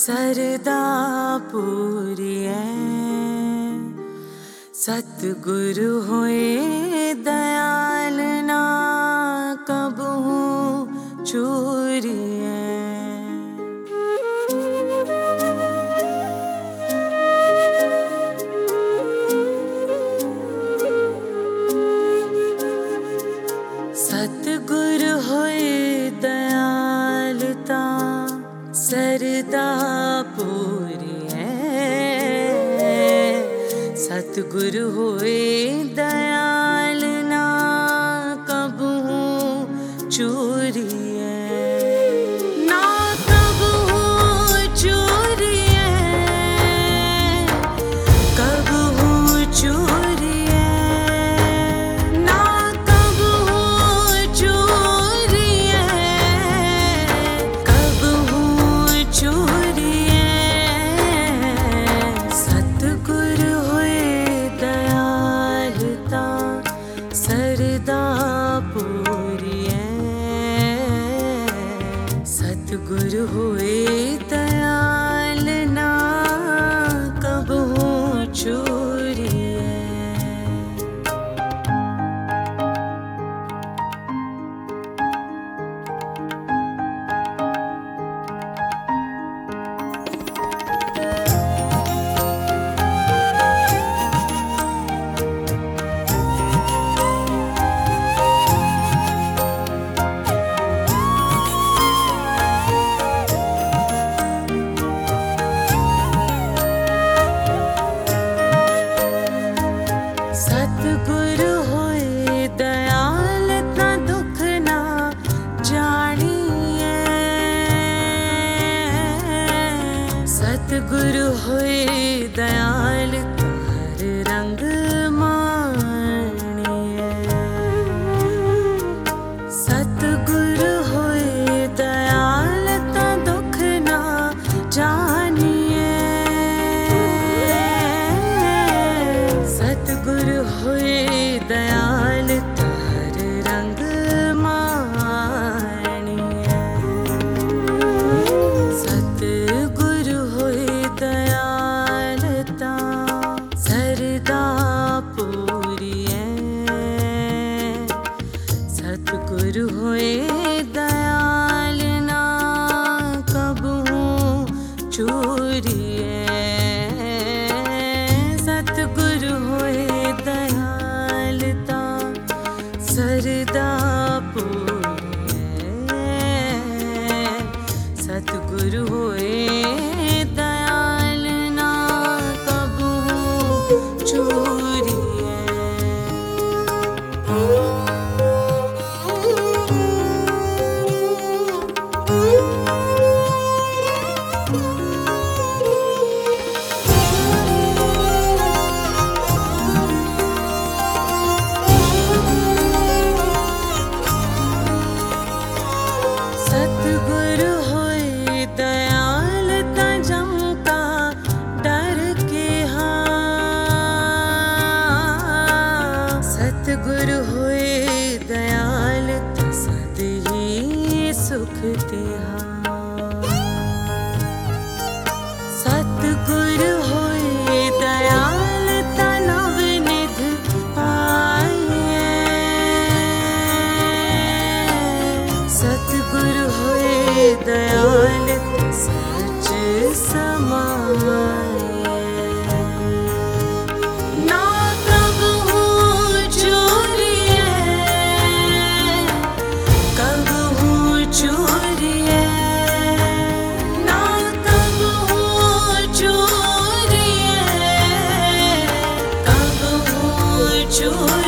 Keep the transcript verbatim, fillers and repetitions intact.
सरदा पूरिए सतगुरु होए दयाल ना कबहू चूरिए। सतगुरु होए दयालता सरदा पूरिए। सतगुरु होए दयाल ना कबहू चूरिए, ना कबहू चूरिए, कबहू चूरिए, ना कबहू चूरिए, कबहू चूरिए। सतगुरु होए दयालता सरदा पूरिए। सतगुरु होए दयाल ना कबहू चूरिए। सतगुरु होए दयाल ता दुख ना जानिए। सतगुरु होए दयाल ता हर रंग मानिए। सतगुरु होए दयाल ता दुख ना जानिए। सतगुरु होए दयाल ता हर रंग मानिए। सतगुरु होए दयाल ता सरदा पूरिए। सतगुरु होए दयाल ना कबहू चूरिए। सतगुरु होए दयालता सरदा पूरिए। सतगुरु होए दयाल ना कबहू चूरिए। सतगुरु होए दयाल ता जम का डर के हाँ। सतगुरु होए दयाल ता सद ही सुख तिहां। सतगुरु होए दयाल ता नवनिध पाइए। सतगुरु होए दयाल ता सच समाए। ना कबहू चूरिए, कबहू चूरिए, ना कबहू चूरिए, कबहू चूरिए।